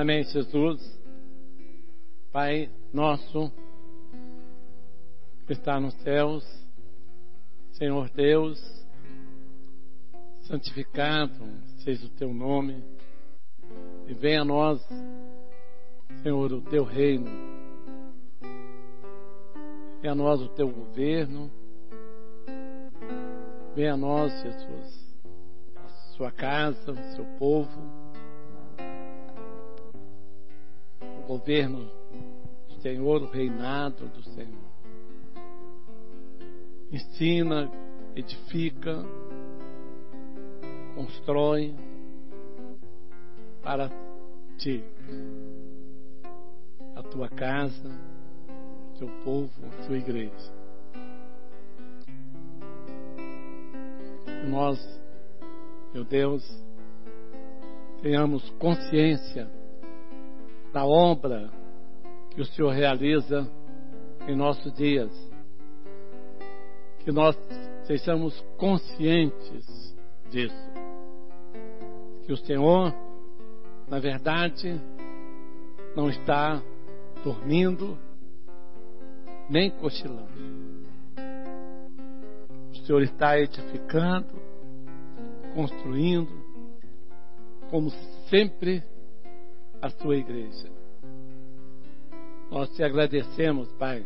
Amém, Jesus. Pai nosso que está nos céus, Senhor Deus, santificado seja o teu nome, e venha a nós, Senhor, o teu reino, venha a nós o teu governo, venha a nós, Jesus, a sua casa, o seu povo, o governo do Senhor, o reinado do Senhor. Ensina, edifica, constrói para ti a tua casa, o teu povo, a tua igreja. E nós, meu Deus, tenhamos consciência da obra que o Senhor realiza em nossos dias. Que nós sejamos conscientes disso. Que o Senhor, na verdade, não está dormindo, nem cochilando. O Senhor está edificando, construindo, como sempre, a sua igreja. Nós te agradecemos, Pai,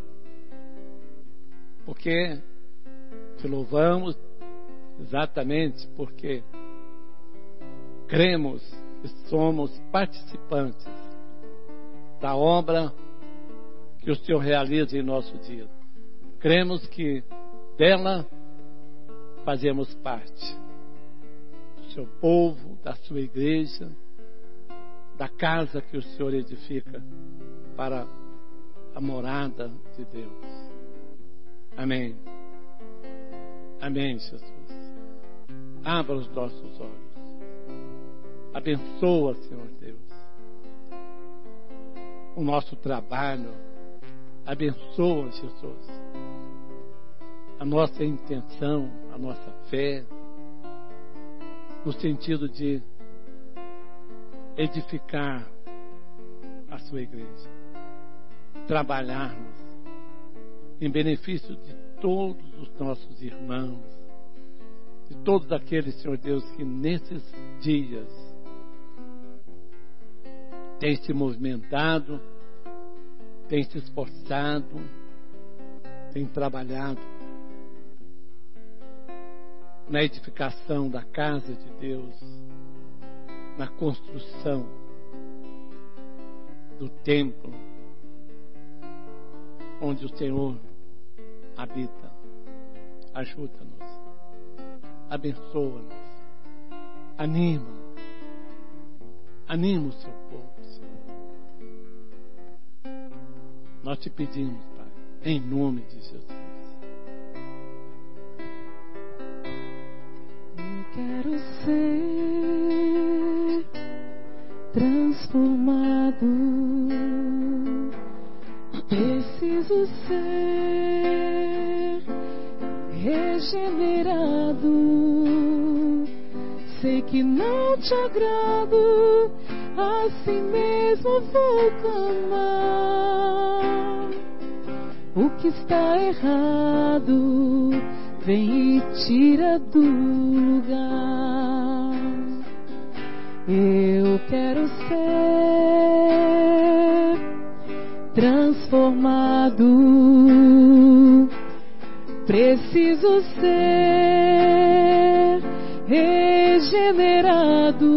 porque te louvamos exatamente porque cremos que somos participantes da obra que o Senhor realiza em nosso dia. Cremos que dela fazemos parte. Do seu povo, da sua igreja, da casa que o Senhor edifica para a morada de Deus. Amém. Amém, Jesus. Abra os nossos olhos. Abençoa, Senhor Deus, o nosso trabalho. Abençoa, Jesus, a nossa intenção, a nossa fé, no sentido de edificar a sua igreja, trabalharmos em benefício de todos os nossos irmãos, de todos aqueles, Senhor Deus, que nesses dias têm se movimentado, têm se esforçado, têm trabalhado na edificação da casa de Deus, na construção do templo onde o Senhor habita. Ajuda-nos, abençoa-nos, anima-nos, anima o seu povo, Senhor. Nós te pedimos, Pai, em nome de Jesus. Eu quero ser transformado, preciso ser regenerado. Sei que não te agrado, assim mesmo vou clamar. O que está errado, vem e tira do lugar. Eu quero ser transformado, preciso ser regenerado.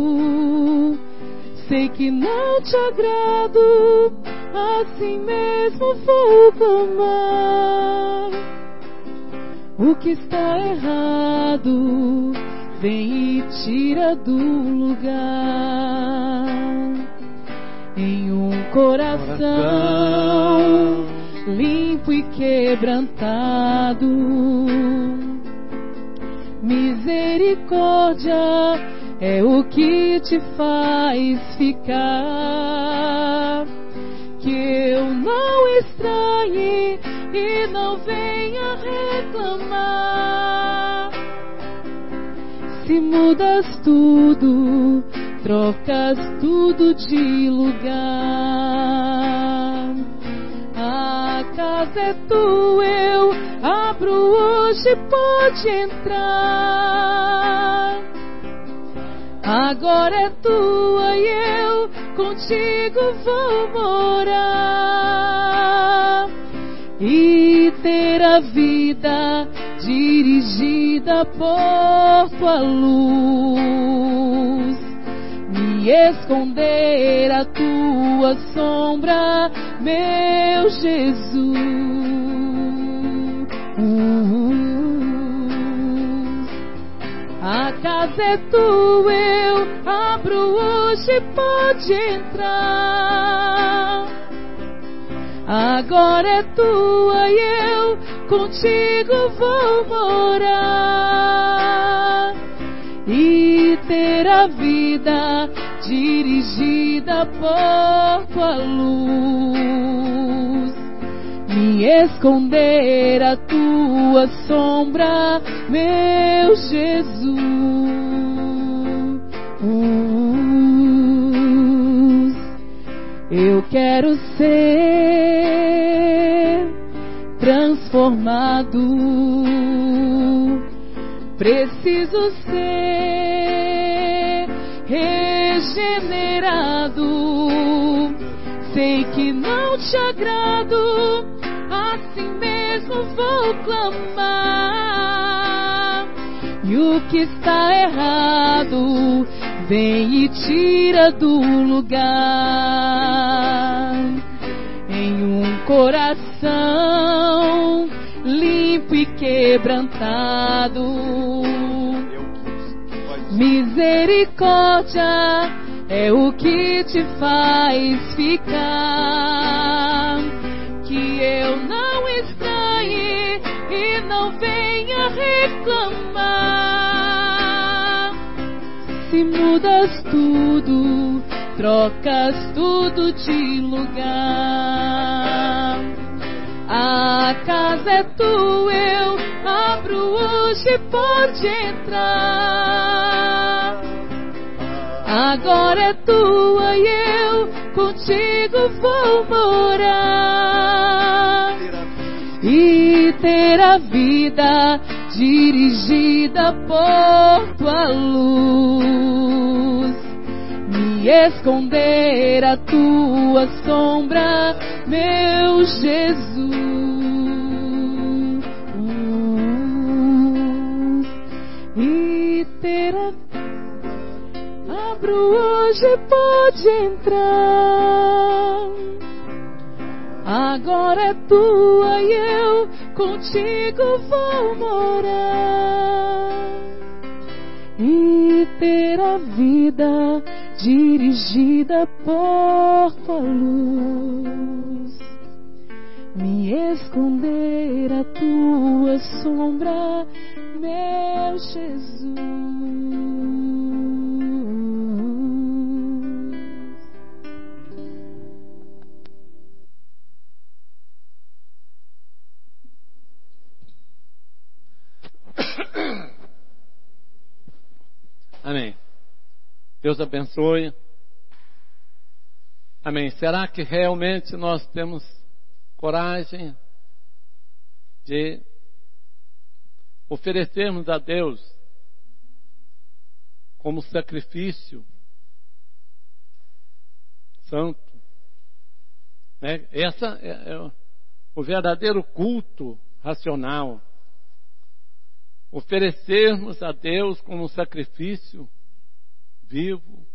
Sei que não te agrado, assim mesmo vou clamar. O que está errado, vem e tira do lugar. Em um coração limpo e quebrantado, misericórdia é o que te faz ficar. Que eu não estranhe e não venha reclamar. Se mudas tudo, trocas tudo de lugar. A casa é tua, eu abro hoje, pode entrar. Agora é tua e eu contigo vou morar e ter a vida dirigida por tua luz, me esconder a tua sombra, meu Jesus. A casa é tua, eu abro hoje, pode entrar. Agora é tua e eu contigo vou morar e ter a vida dirigida por tua luz, me esconder a tua sombra, meu Jesus. Eu quero ser transformado, preciso ser regenerado. Sei que não te agrado, assim mesmo vou clamar. E o que está errado, vem e tira do lugar. Em um coração limpo e quebrantado, misericórdia é o que te faz ficar. Que eu não estranhe e não venha reclamar. Se mudas tudo, trocas tudo de lugar. A casa é tua, eu abro hoje, pode entrar. Agora é tua e eu contigo vou morar e ter a vida dirigida por tua luz, me esconder a tua sombra, meu Jesus. E ter a abro hoje, pode entrar. Agora é tua e eu contigo vou morar e ter a vida dirigida por tua luz, me esconder a tua sombra, meu Jesus. Amém. Deus abençoe. Amém. Será que realmente nós temos coragem de oferecermos a Deus como sacrifício santo? Né? Essa é o verdadeiro culto racional. Oferecermos a Deus como um sacrifício vivo,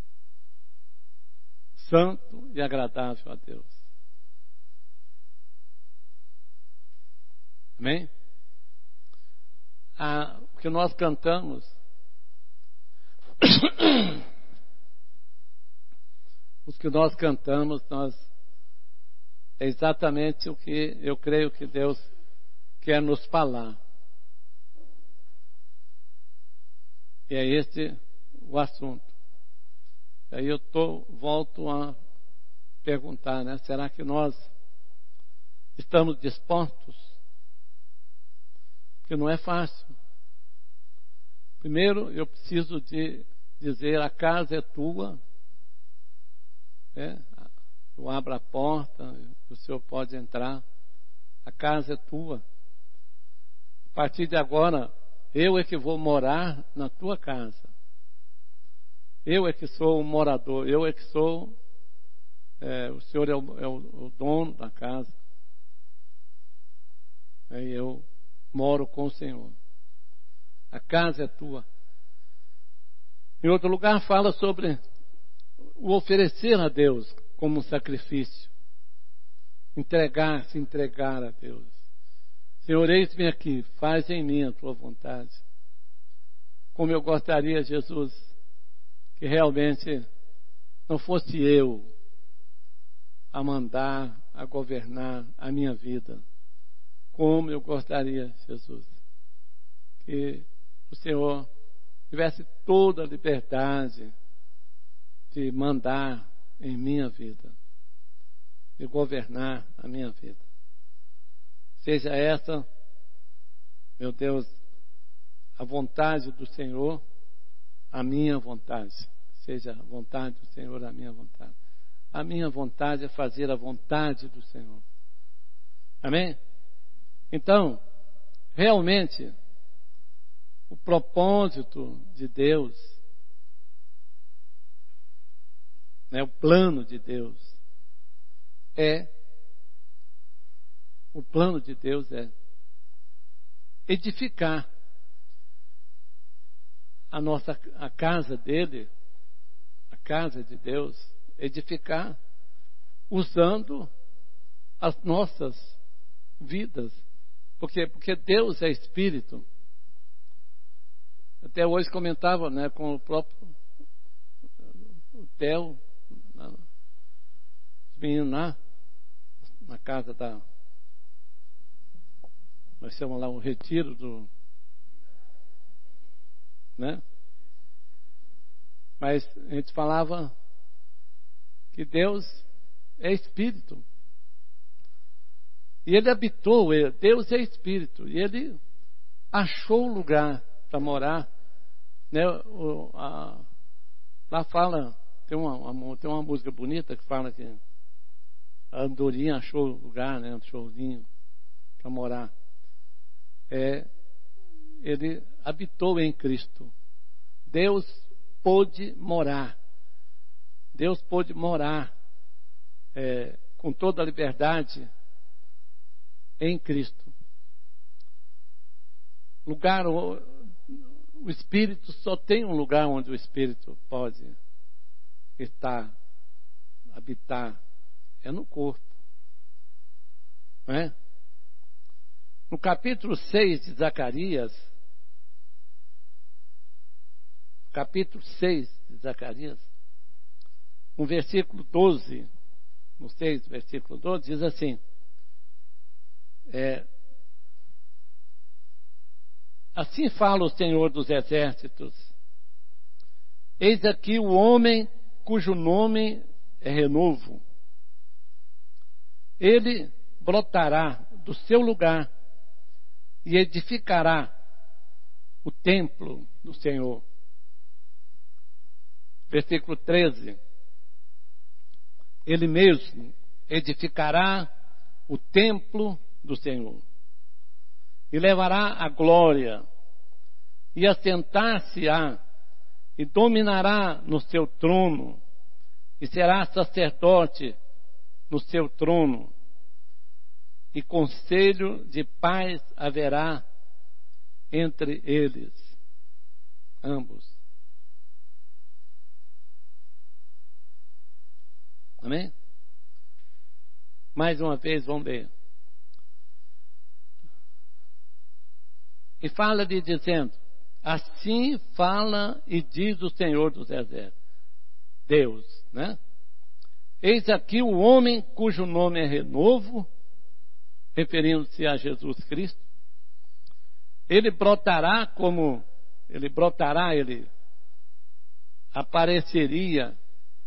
santo e agradável a Deus. Amém? O que nós cantamos é exatamente o que eu creio que Deus quer nos falar. E é esse o assunto. Aí eu volto a perguntar, né? Será que nós estamos dispostos? Porque não é fácil. Primeiro, eu preciso de dizer: a casa é tua, eu abro a porta, o Senhor pode entrar, a casa é tua. A partir de agora, eu é que vou morar na tua casa. Eu é que sou o morador, eu é que sou, o Senhor é o dono da casa. Aí eu moro com o Senhor. A casa é tua. Em outro lugar fala sobre o oferecer a Deus como um sacrifício. Se entregar a Deus. Senhor, eis-me aqui, faz em mim a tua vontade. Como eu gostaria, Jesus, que realmente não fosse eu a mandar, a governar a minha vida. Como eu gostaria, Jesus, que o Senhor tivesse toda a liberdade de mandar em minha vida, de governar a minha vida. Seja essa, meu Deus, a vontade do Senhor, a minha vontade. Seja a vontade do Senhor, a minha vontade. A minha vontade é fazer a vontade do Senhor. Amém? Então, realmente, o propósito de Deus, o plano de Deus é edificar a casa dele, a casa de Deus, edificar usando as nossas vidas. Porque Deus é Espírito. Até hoje comentava, com o próprio Theo, os meninos lá, na casa nós chamamos lá o retiro do... Mas a gente falava que Deus é Espírito. E Ele habitou, Deus é Espírito. E Ele achou lugar para morar. Lá fala, tem uma música bonita que fala que a andorinha achou lugar, achouzinho para morar. Ele habitou em Cristo. Deus pôde morar. Deus pôde morar com toda a liberdade em Cristo. O Espírito só tem um lugar onde o Espírito pode estar, habitar, é no corpo. Não é? No capítulo 6 de Zacarias, no versículo 12, no 6, versículo 12, diz assim: assim fala o Senhor dos Exércitos: eis aqui o homem cujo nome é Renovo. Ele brotará do seu lugar e edificará o templo do Senhor. Versículo 13: ele mesmo edificará o templo do Senhor e levará a glória, e assentar-se-á e dominará no seu trono, e será sacerdote no seu trono, e conselho de paz haverá entre eles, ambos. Amém? Mais uma vez, vamos ver. E fala dizendo: assim fala e diz o Senhor dos Exércitos, Deus, eis aqui o homem cujo nome é Renovo, referindo-se a Jesus Cristo. Ele apareceria,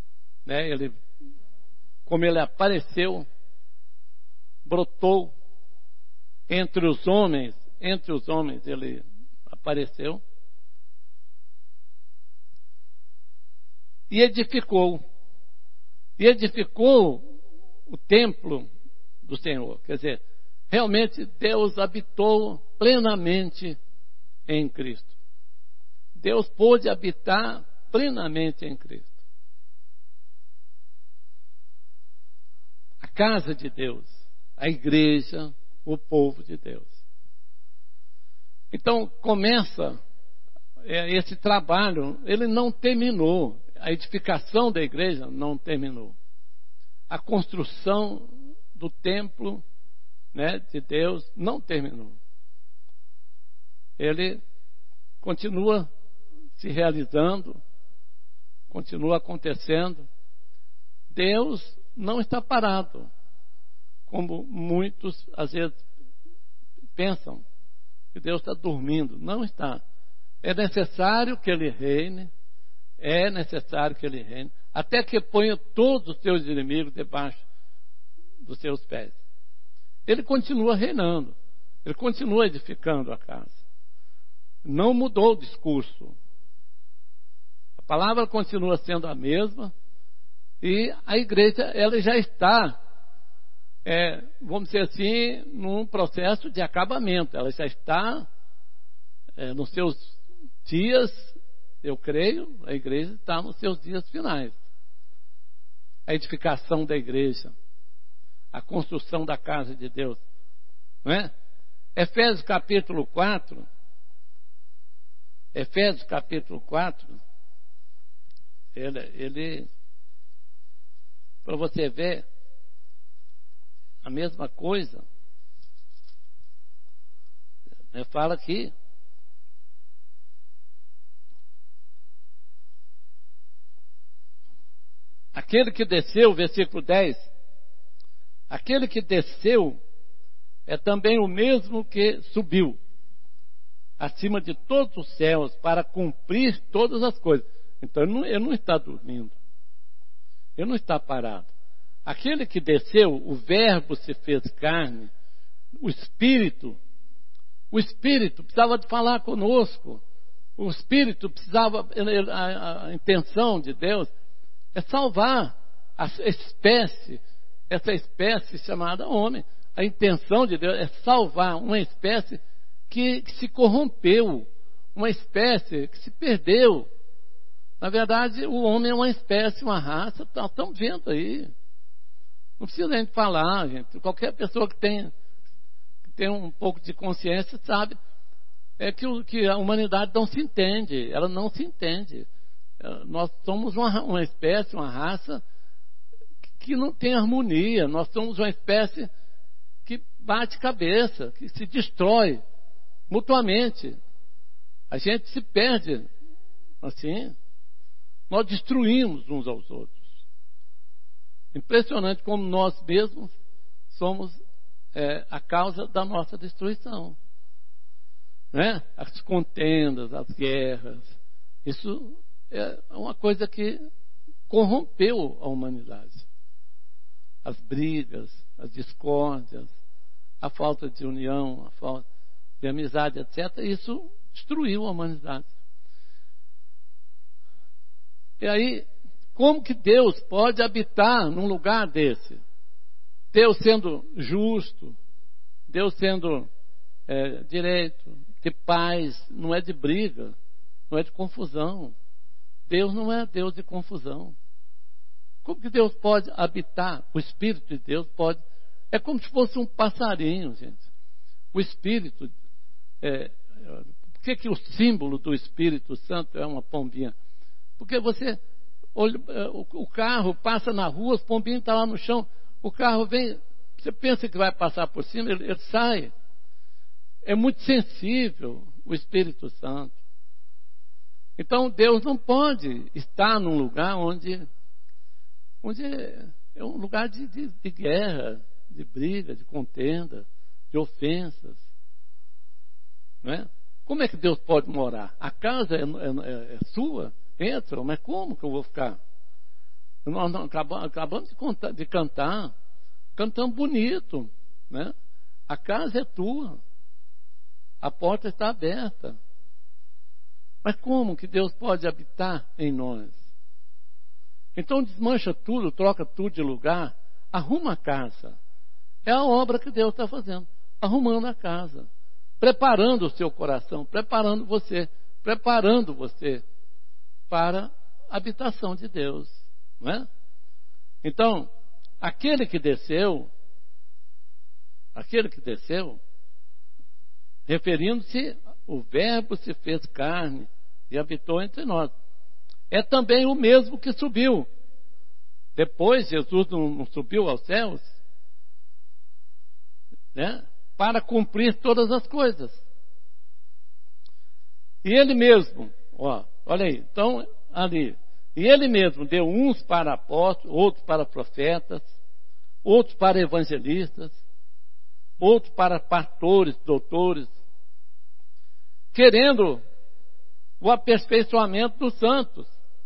como ele apareceu, brotou entre os homens ele apareceu. e edificou. E edificou o templo do Senhor. Quer dizer, realmente Deus habitou plenamente em Cristo. Deus pôde habitar plenamente em Cristo. A casa de Deus, a igreja, o povo de Deus. Então começa esse trabalho, ele não terminou. A edificação da igreja não terminou. A construção do templo, né, de Deus não terminou. Ele continua se realizando, continua acontecendo. Deus não está parado, como muitos às vezes pensam que Deus está dormindo. Não está. É necessário que Ele reine, até que ponha todos os seus inimigos debaixo dos seus pés. Ele continua reinando, ele continua edificando a casa. Não mudou o discurso. A palavra continua sendo a mesma e a igreja, ela já está, vamos dizer assim, num processo de acabamento. Ela já está nos seus dias, eu creio, a igreja está nos seus dias finais. A edificação da igreja, a construção da casa de Deus, não é? Efésios capítulo 4, ele para você ver a mesma coisa, né? Fala aqui, aquele que desceu, versículo 10, aquele que desceu é também o mesmo que subiu acima de todos os céus para cumprir todas as coisas. Então ele não está dormindo, ele não está parado. Aquele que desceu, o Verbo se fez carne, o Espírito precisava de falar conosco, o Espírito precisava, a intenção de Deus é salvar essa espécie chamada homem. A intenção de Deus é salvar uma espécie que se corrompeu, uma espécie que se perdeu. Na verdade, o homem é uma espécie, uma raça, estão vendo aí. Não precisa a gente falar, gente. Qualquer pessoa que tem um pouco de consciência sabe que a humanidade não se entende, ela não se entende. Nós somos uma espécie, uma raça que não tem harmonia. Nós somos uma espécie que bate cabeça, que se destrói mutuamente. A gente se perde assim. Nós destruímos uns aos outros. Impressionante como nós mesmos somos a causa da nossa destruição, né? As contendas, as guerras, isso é uma coisa que corrompeu a humanidade. As brigas, as discórdias, a falta de união, a falta de amizade, etc. Isso destruiu a humanidade. E aí, como que Deus pode habitar num lugar desse? Deus sendo justo, Deus sendo direito, de paz, não é de briga, não é de confusão. Deus não é Deus de confusão. Como que Deus pode habitar? O Espírito de Deus pode. É como se fosse um passarinho, gente. O Espírito. Por que o símbolo do Espírito Santo é uma pombinha? Porque o carro passa na rua, os pombinhos estão lá no chão, o carro vem, você pensa que vai passar por cima, ele sai. É muito sensível o Espírito Santo. Então Deus não pode estar num lugar onde é um lugar de guerra, de briga, de contenda, de ofensas. Não é? Como é que Deus pode morar? A casa é sua? Entra, mas como que eu vou ficar? Nós acabamos de cantar, cantamos bonito, né? A casa é tua, a porta está aberta. Mas como que Deus pode habitar em nós? Então desmancha tudo, troca tudo de lugar, arruma a casa. É a obra que Deus está fazendo, arrumando a casa, preparando o seu coração, preparando você para a habitação de Deus, não é? Então, aquele que desceu, referindo-se, o Verbo se fez carne e habitou entre nós. É também o mesmo que subiu. Depois, Jesus não subiu aos céus, né? Para cumprir todas as coisas. E ele mesmo, olha aí, então, ali, e ele mesmo deu uns para apóstolos, outros para profetas, outros para evangelistas, outros para pastores, doutores, querendo o aperfeiçoamento dos santos.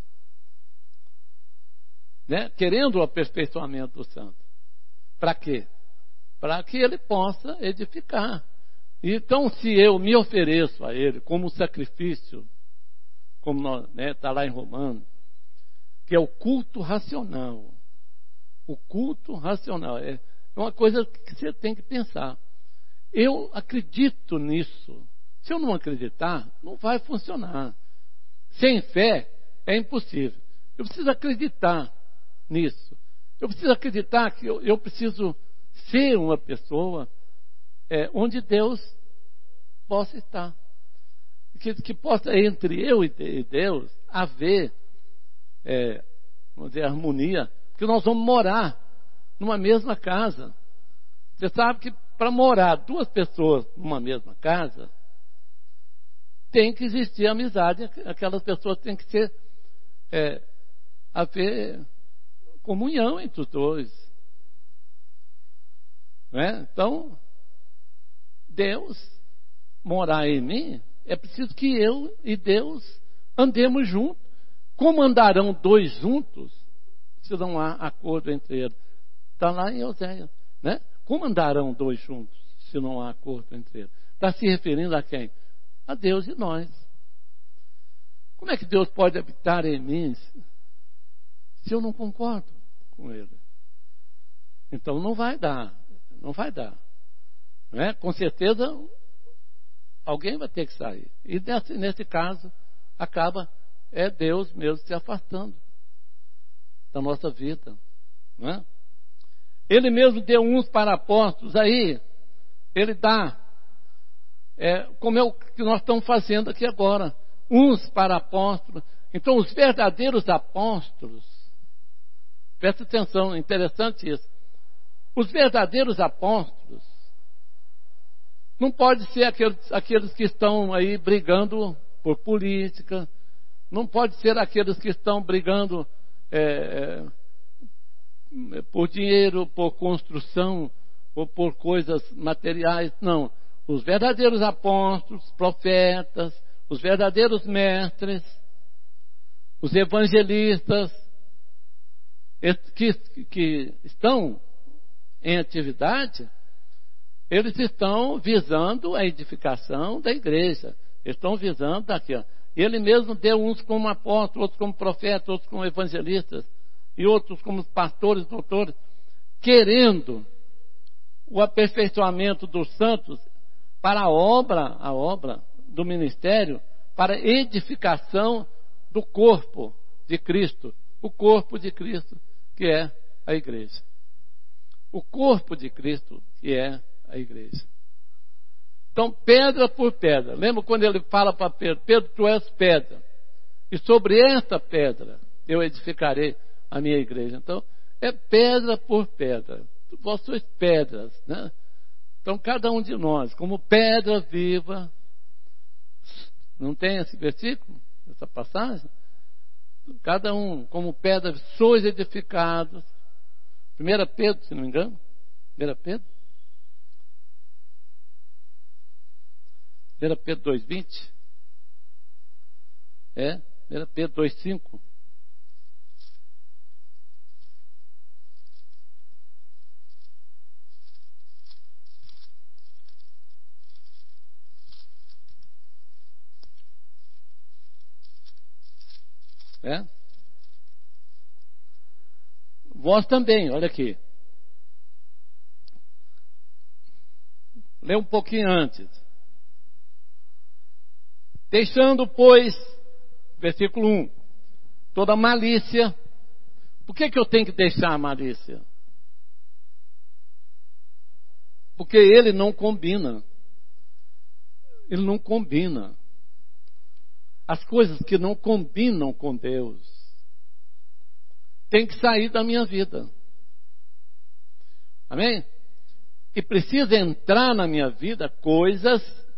Né? Querendo o aperfeiçoamento dos santos. Para quê? Para que ele possa edificar. Então, se eu me ofereço a ele como sacrifício, como está lá em Romanos, que é o culto racional. O culto racional é uma coisa que você tem que pensar. Eu acredito nisso. Se eu não acreditar, não vai funcionar. Sem fé é impossível. Eu preciso acreditar nisso. Eu preciso acreditar que eu preciso ser uma pessoa onde Deus possa estar. Que possa entre eu e Deus haver, vamos dizer, harmonia. Porque nós vamos morar numa mesma casa. Você sabe que para morar duas pessoas numa mesma casa, tem que existir amizade. Aquelas pessoas têm que ser, haver comunhão entre os dois. Não é? Então, Deus morar em mim, é preciso que eu e Deus andemos juntos. Como andarão dois juntos, se não há acordo entre eles? Está lá em Oséias, né? Como andarão dois juntos, se não há acordo entre eles? Está se referindo a quem? A Deus e nós. Como é que Deus pode habitar em mim se eu não concordo com Ele? Então não vai dar. Não é? Com certeza alguém vai ter que sair. E nesse caso acaba Deus mesmo se afastando da nossa vida. Não é? Ele mesmo deu uns para apóstolos. Aí ele dá, como é o que nós estamos fazendo aqui agora, uns para apóstolos. Então os verdadeiros apóstolos, presta atenção, interessante isso. Os verdadeiros apóstolos não pode ser aqueles que estão aí brigando por política, não pode ser aqueles que estão brigando por dinheiro, por construção ou por coisas materiais. Não. Os verdadeiros apóstolos, profetas, os verdadeiros mestres, os evangelistas, que estão em atividade, eles estão visando a edificação da igreja. Eles estão visando aqui. Ele mesmo deu uns como apóstolos, outros como profetas, outros como evangelistas, e outros como pastores, doutores, querendo o aperfeiçoamento dos santos para a obra do ministério, para a edificação do corpo de Cristo, o corpo de Cristo, que é a igreja. O corpo de Cristo, que é a igreja. Então, pedra por pedra. Lembra quando ele fala para Pedro: Pedro, tu és pedra, e sobre esta pedra eu edificarei a minha igreja. Então, é pedra por pedra. Vós sois pedras, né? Então, cada um de nós, como pedra viva, não tem esse versículo, essa passagem? Cada um, como pedra, sois edificados. 1 Pedro, se não me engano. 1 Pedro. 1 Pedro 2,20. 1 Pedro 2,5. Vós também, olha aqui. Lê um pouquinho antes. Deixando, pois, versículo 1, toda malícia. Por que eu tenho que deixar a malícia? Porque ele não combina. Ele não combina. As coisas que não combinam com Deus tem que sair da minha vida. Amém? E precisa entrar na minha vida coisas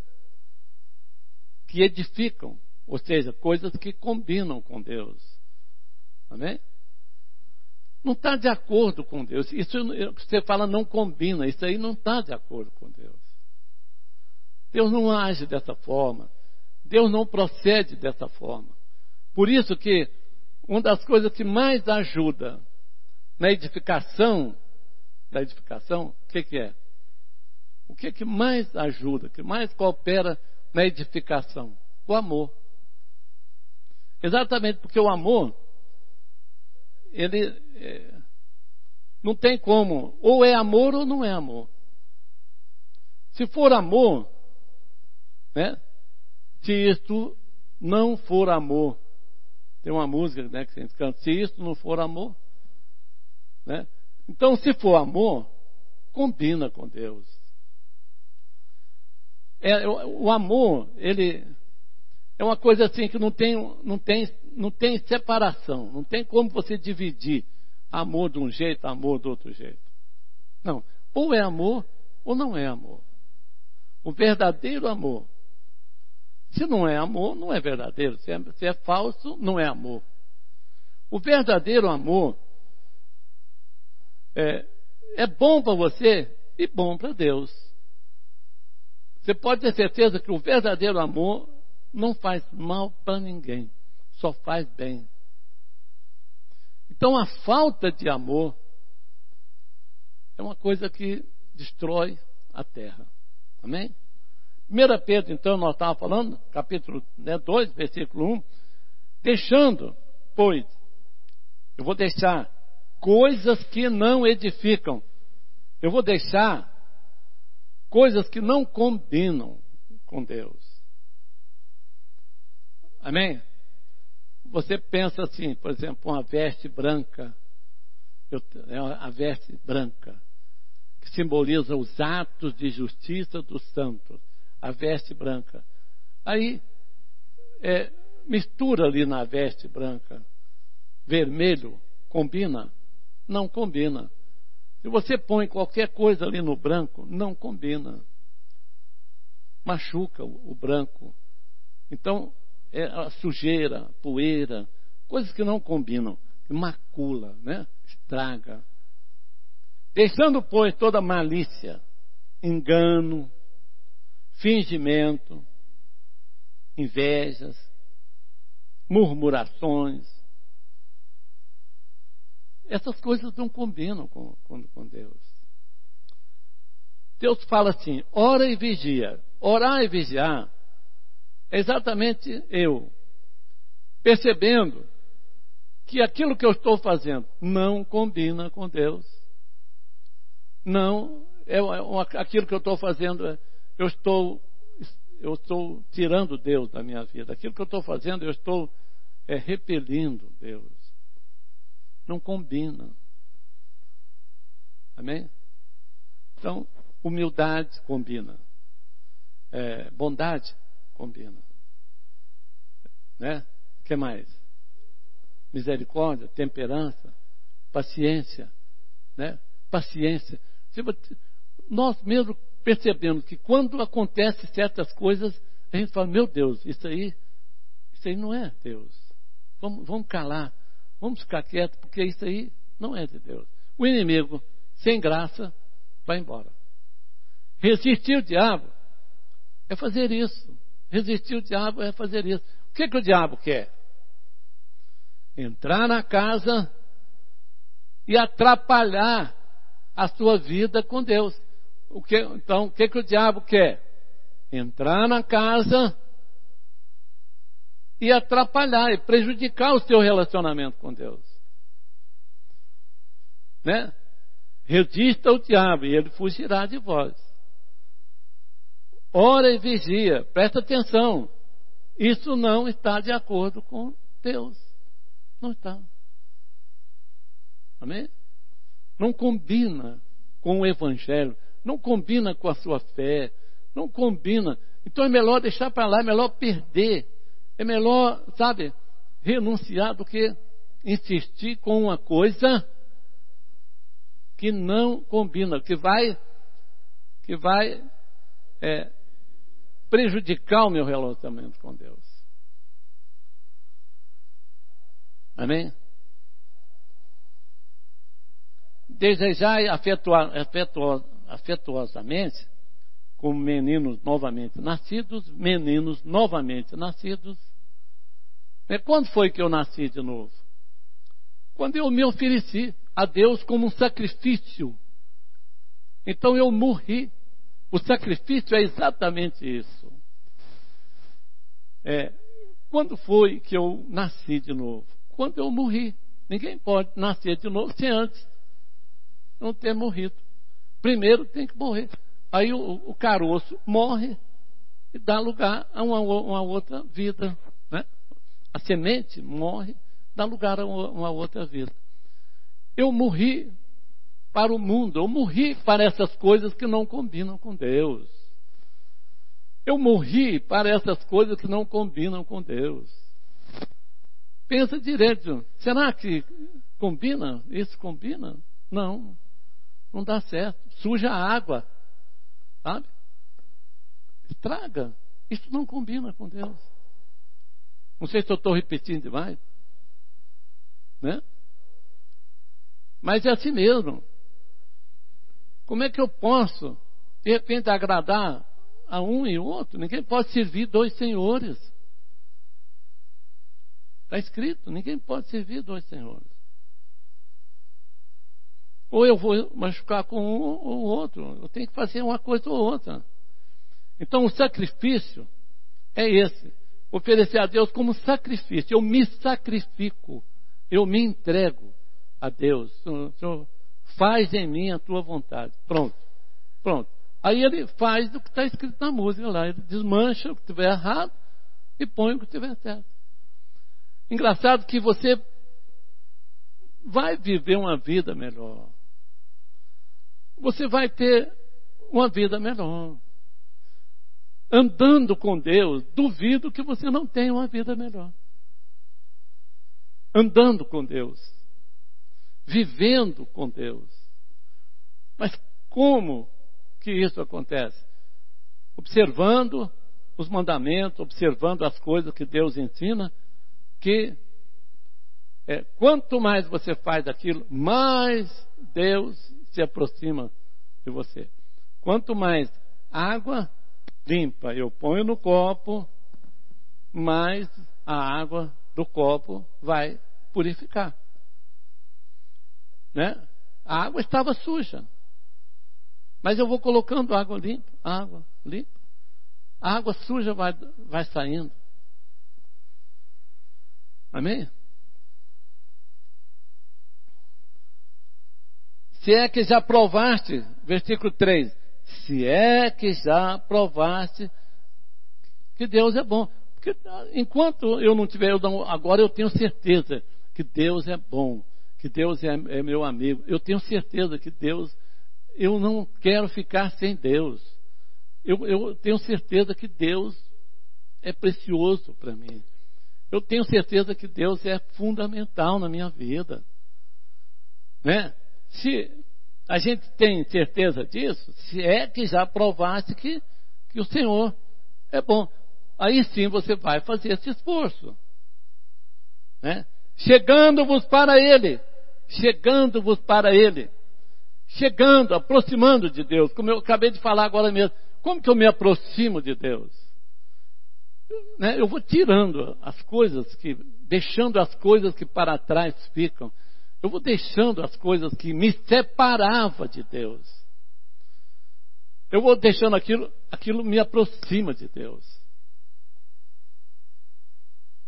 que edificam, ou seja, coisas que combinam com Deus. Amém? Não está de acordo com Deus. Isso você fala não combina, isso aí não está de acordo com Deus. Deus não age dessa forma. Deus não procede dessa forma. Por isso que uma das coisas que mais ajuda na edificação, o que é? O que mais ajuda, que mais coopera na edificação? O amor. Exatamente porque o amor, ele não tem como, ou é amor ou não é amor. Se for amor, né? Se isto não for amor, tem uma música, né, que a gente canta, se isto não for amor, né? Então, se for amor, combina com Deus. O amor, ele é uma coisa assim que não tem separação, não tem como você dividir amor de um jeito, amor do outro jeito. Não, ou é amor ou não é amor. O verdadeiro amor. Se não é amor, não é verdadeiro. Se é falso, não é amor. O verdadeiro amor é bom para você e bom para Deus. Você pode ter certeza que o verdadeiro amor não faz mal para ninguém, só faz bem. Então a falta de amor é uma coisa que destrói a terra. Amém? 1 Pedro, então, nós estávamos falando, capítulo 2, versículo 1, deixando, pois, eu vou deixar coisas que não edificam, eu vou deixar coisas que não combinam com Deus. Amém? Você pensa assim, por exemplo, uma veste branca, a veste branca, que simboliza os atos de justiça dos santos. A veste branca. Aí, mistura ali na veste branca, vermelho, combina? Não combina. Se você põe qualquer coisa ali no branco, não combina. Machuca o branco. Então, a sujeira, a poeira, coisas que não combinam, que macula, né? Estraga. Deixando, pois, toda malícia, engano, fingimento, invejas, murmurações. Essas coisas não combinam com Deus. Deus fala assim, ora e vigia. Orar e vigiar é exatamente eu percebendo que aquilo que eu estou fazendo não combina com Deus. Não, aquilo que eu estou fazendo eu estou tirando Deus da minha vida. Aquilo que eu estou fazendo, eu estou repelindo Deus. Não combina. Amém? Então, humildade combina. Bondade combina. Né? O que mais? Misericórdia, temperança, paciência. Né? Paciência. Nós mesmos percebemos que quando acontecem certas coisas, a gente fala, meu Deus, isso aí não é Deus. Vamos calar, vamos ficar quietos, porque isso aí não é de Deus. O inimigo, sem graça, vai embora. Resistir o diabo é fazer isso. Resistir o diabo é fazer isso. O que o diabo quer? Entrar na casa e atrapalhar a sua vida com Deus. Então, o que o diabo quer? Entrar na casa e atrapalhar e prejudicar o seu relacionamento com Deus. né? Resista ao diabo e ele fugirá de vós. Ora e vigia, presta atenção. Isso não está de acordo com Deus. Não está. Amém? Não combina com o Evangelho. Não combina com a sua fé. Não combina. Então é melhor deixar para lá, é melhor perder. É melhor, sabe, renunciar do que insistir com uma coisa que não combina, que vai prejudicar o meu relacionamento com Deus. Amém? Desejai afetuosamente, como meninos novamente nascidos. Quando foi que eu nasci de novo? Quando eu me ofereci a Deus como um sacrifício. Então eu morri. O sacrifício é exatamente isso. Quando foi que eu nasci de novo? Quando eu morri. Ninguém pode nascer de novo sem antes não ter morrido. Primeiro tem que morrer. Aí o caroço morre e dá lugar a uma outra vida, né? A semente morre, dá lugar a uma outra vida. Eu morri para o mundo, eu morri para essas coisas que não combinam com Deus. Eu morri para essas coisas que não combinam com Deus. Pensa direito, será que combina? Isso combina? Não dá certo. Suja a água, sabe? Estraga. Isso não combina com Deus. Não sei se eu estou repetindo demais, né? Mas é assim mesmo. Como é que eu posso, de repente, agradar a um e o outro? Ninguém pode servir dois senhores. Está escrito, ninguém pode servir dois senhores. Ou eu vou machucar com um ou outro. Eu tenho que fazer uma coisa ou outra. Então o sacrifício é esse. Oferecer a Deus como sacrifício. Eu me sacrifico. Eu me entrego a Deus. Senhor, faz em mim a tua vontade. Pronto. Aí ele faz o que está escrito na música lá. Ele desmancha o que estiver errado e põe o que estiver certo. Engraçado que você vai viver uma vida melhor. Você vai ter uma vida melhor. Andando com Deus, duvido que você não tenha uma vida melhor. Andando com Deus. Vivendo com Deus. Mas como que isso acontece? Observando os mandamentos, observando as coisas que Deus ensina, que quanto mais você faz aquilo, mais Deus se aproxima de você. Quanto mais água limpa eu ponho no copo, mais a água do copo vai purificar, né? A água estava suja, mas eu vou colocando água limpa, a água suja vai saindo. Amém? Se é que já provaste, versículo 3, se é que já provaste que Deus é bom. Porque enquanto eu não tiver, agora eu tenho certeza que Deus é bom, que Deus é meu amigo. Eu tenho certeza que Deus, eu não quero ficar sem Deus. Eu tenho certeza que Deus é precioso para mim. Eu tenho certeza que Deus é fundamental na minha vida, né? Se a gente tem certeza disso, se é que já provaste que o Senhor é bom, aí sim você vai fazer esse esforço, né? Chegando-vos para Ele, aproximando de Deus, como eu acabei de falar agora mesmo. Como que eu me aproximo de Deus? Né? Eu vou tirando as coisas deixando as coisas que para trás ficam. Eu vou deixando as coisas que me separavam de Deus. Eu vou deixando aquilo me aproxima de Deus.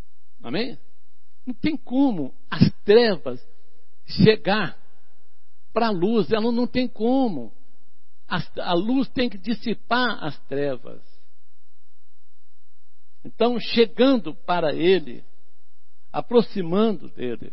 Amém? Não tem como as trevas chegar para a luz, ela não tem como. A luz tem que dissipar as trevas. Então, chegando para ele, aproximando dele.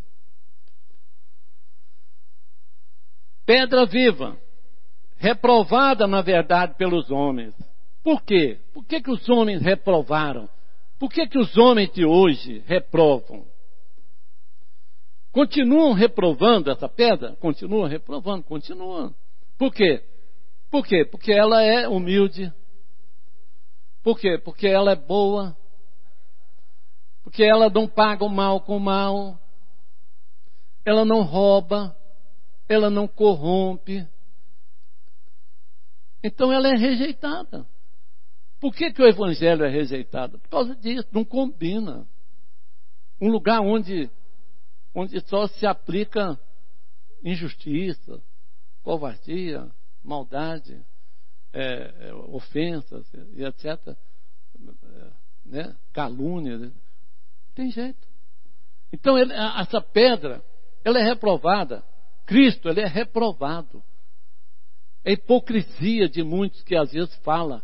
Pedra viva, reprovada na verdade pelos homens. Por quê? Por que os homens reprovaram? Por que os homens de hoje reprovam? Continuam reprovando essa pedra? Continuam reprovando, continuam. Por quê? Por quê? Porque ela é humilde. Por quê? Porque ela é boa. Porque ela não paga o mal com o mal. Ela não rouba. Ela não corrompe. Então ela é rejeitada. Por que o evangelho é rejeitado? Por causa disso, não combina. Um lugar onde só se aplica injustiça, covardia, maldade, ofensas e etc. Né? Calúnia. Não tem jeito. Então essa pedra, ela é reprovada. Cristo, ele é reprovado. É hipocrisia de muitos que às vezes falam.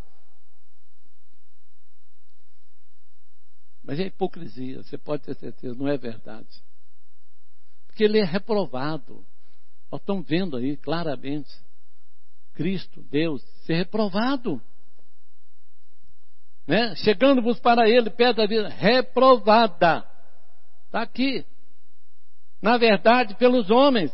Mas é hipocrisia, você pode ter certeza, não é verdade. Porque ele é reprovado. Nós estamos vendo aí claramente Cristo, Deus, ser reprovado. Né? Chegando-vos para ele, pedra vida, reprovada. Está aqui. Na verdade, pelos homens.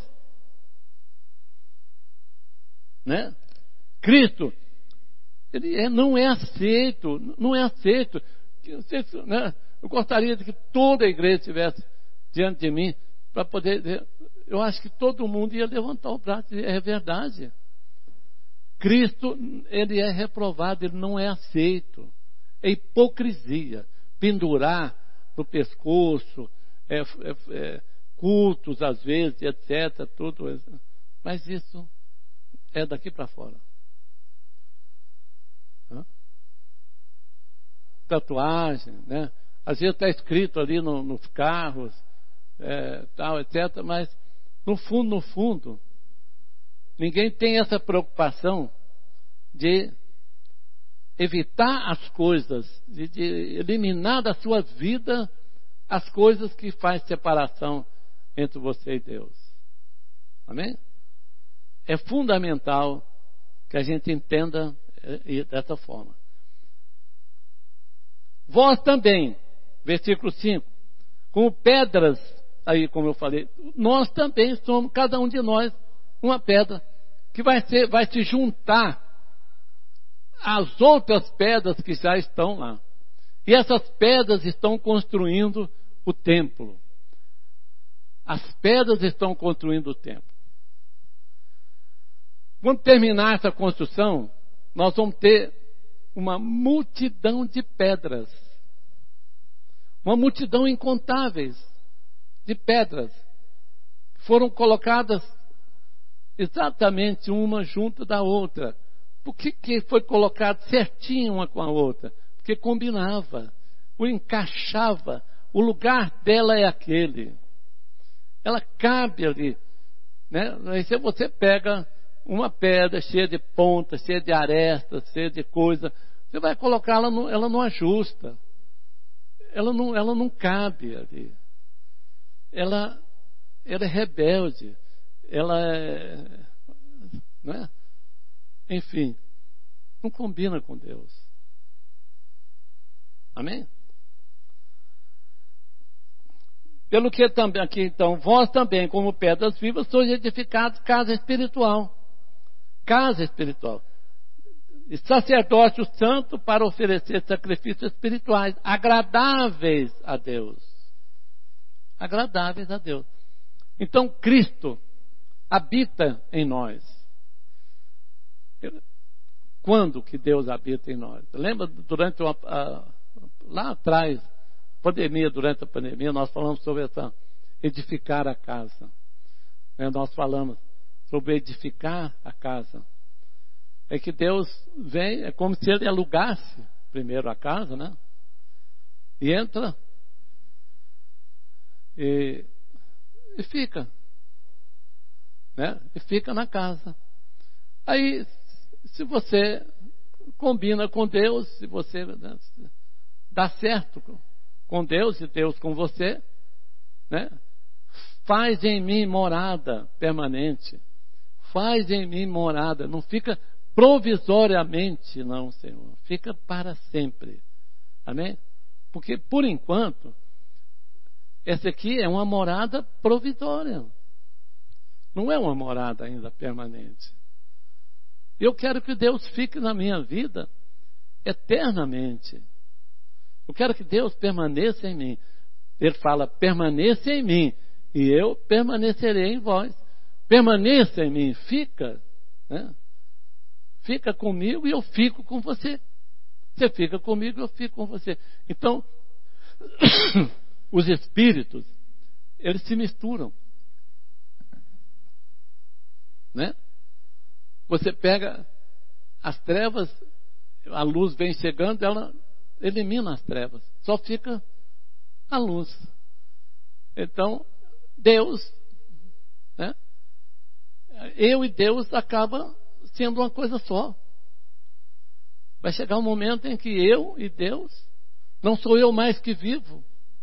Né? Cristo, ele não é aceito, não é aceito. Né? Eu gostaria de que toda a igreja estivesse diante de mim para poder. Eu acho que todo mundo ia levantar o braço. É verdade. Cristo, ele é reprovado, ele não é aceito. É hipocrisia. Pendurar no pescoço, cultos às vezes, etc. Tudo. Mas isso é daqui para fora. Tatuagem, né? Às vezes está escrito ali nos carros, tal, etc. Mas no fundo, ninguém tem essa preocupação de evitar as coisas, de eliminar da sua vida as coisas que fazem separação entre você e Deus. Amém? É fundamental que a gente entenda dessa forma. Vós também, versículo 5, como pedras, aí como eu falei, nós também somos, cada um de nós, uma pedra, que vai se juntar às outras pedras que já estão lá. E essas pedras estão construindo o templo. As pedras estão construindo o templo. Quando terminar essa construção, nós vamos ter uma multidão de pedras. Uma multidão incontáveis de pedras. Foram colocadas exatamente uma junto da outra. Por que foi colocado certinho uma com a outra? Porque combinava, o encaixava. O lugar dela é aquele. Ela cabe ali. Né? Aí você pega uma pedra cheia de pontas, cheia de arestas, cheia de coisa. Você vai colocar, ela não ajusta. Ela não cabe ali. Ela é rebelde. Ela né? Enfim, não combina com Deus. Amém? Pelo que também aqui então, vós também, como pedras vivas, sois edificados casa espiritual. Casa espiritual. E sacerdócio santo para oferecer sacrifícios espirituais, agradáveis a Deus. Agradáveis a Deus. Então Cristo habita em nós. Quando que Deus habita em nós? Lembra durante lá atrás, durante a pandemia, nós falamos sobre essa edificar a casa. Nós falamos sobre edificar a casa. É que Deus vem, é como se ele alugasse primeiro a casa, né? E entra e fica. né? E fica na casa. Aí, se você combina com Deus, se você, né, dá certo com Deus e Deus com você, né? Faz em mim morada permanente. Faz em mim morada. Não fica provisoriamente, não, Senhor. Fica para sempre. Amém? Porque, por enquanto, essa aqui é uma morada provisória. Não é uma morada ainda permanente. Eu quero que Deus fique na minha vida eternamente. Eu quero que Deus permaneça em mim. Ele fala, permaneça em mim, e eu permanecerei em vós. Permaneça em mim, fica, né? Fica comigo e eu fico com você. Você fica comigo e eu fico com você. Então, os espíritos, eles se misturam, né? Você pega as trevas, a luz vem chegando, ela elimina as trevas, só fica a luz. Então, Deus, né? Eu e Deus acaba sendo uma coisa só. Vai chegar um momento em que eu e Deus, não sou eu mais que vivo,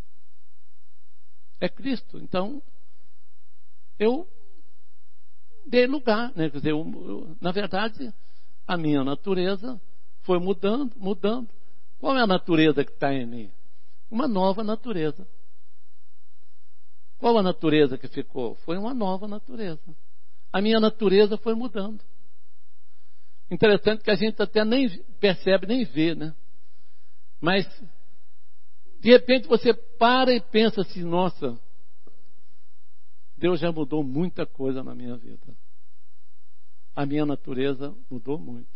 é Cristo. Então, eu dei lugar, né? Quer dizer, na verdade, a minha natureza foi mudando. Qual é a natureza que está em mim? Uma nova natureza. Qual a natureza que ficou? Foi uma nova natureza. A minha natureza foi mudando. Interessante que a gente até nem percebe, nem vê, né? Mas, de repente você para e pensa assim, nossa, Deus já mudou muita coisa na minha vida. A minha natureza mudou muito.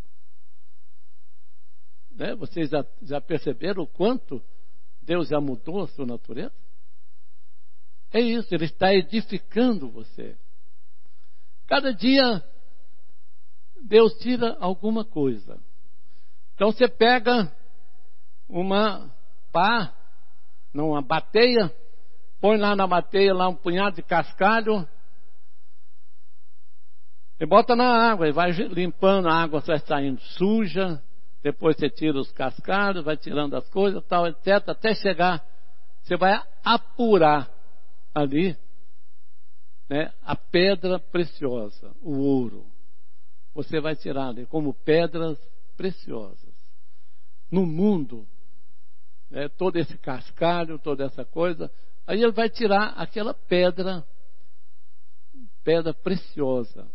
Né? Vocês já perceberam o quanto Deus já mudou a sua natureza? É isso, Ele está edificando você. Cada dia Deus tira alguma coisa. Então você pega uma pá, não, uma bateia, põe lá na bateia lá um punhado de cascalho e bota na água e vai limpando, a água vai saindo suja, depois você tira os cascalhos, vai tirando as coisas, tal, etc, até chegar, você vai apurar ali, né, a pedra preciosa, o ouro. Você vai tirar ali como pedras preciosas. No mundo, né, todo esse cascalho, toda essa coisa, aí ele vai tirar aquela pedra preciosa.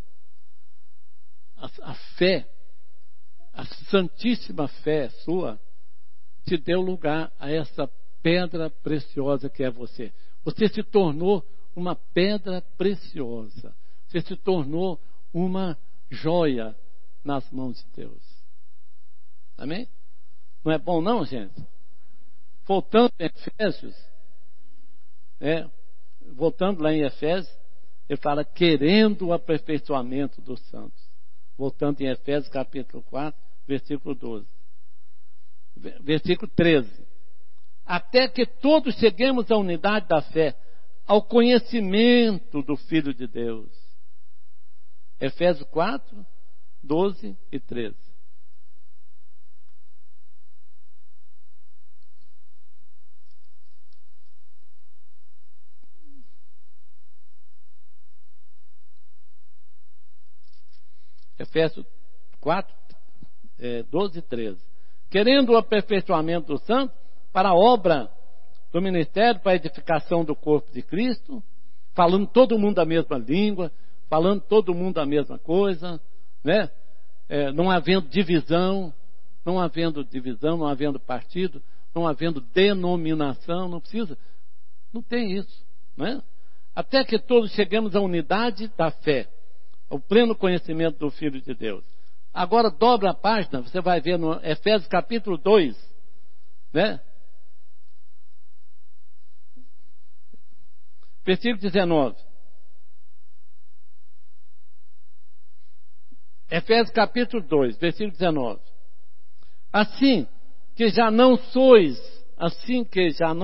A fé, a santíssima fé sua, te deu lugar a essa pedra preciosa que é você. Você se tornou uma pedra preciosa. Você se tornou uma joia nas mãos de Deus. Amém? Não é bom não, gente? Voltando em Efésios, voltando lá em Efésios, ele fala querendo o aperfeiçoamento dos santos. Voltando em Efésios capítulo 4, versículo 12. Versículo 13. Até que todos cheguemos à unidade da fé, ao conhecimento do Filho de Deus. Efésios 4, 12 e 13. Efésios 4, 12 e 13. Querendo o aperfeiçoamento dos santos para a obra do ministério, para a edificação do corpo de Cristo, falando todo mundo a mesma língua, falando todo mundo a mesma coisa, né? Não havendo divisão, não havendo partido, não havendo denominação, não tem isso, né? Até que todos cheguemos à unidade da fé, ao pleno conhecimento do Filho de Deus. Agora dobra a página, você vai ver no Efésios capítulo 2, né? Versículo 19. Efésios capítulo 2, versículo 19. Assim que já não sois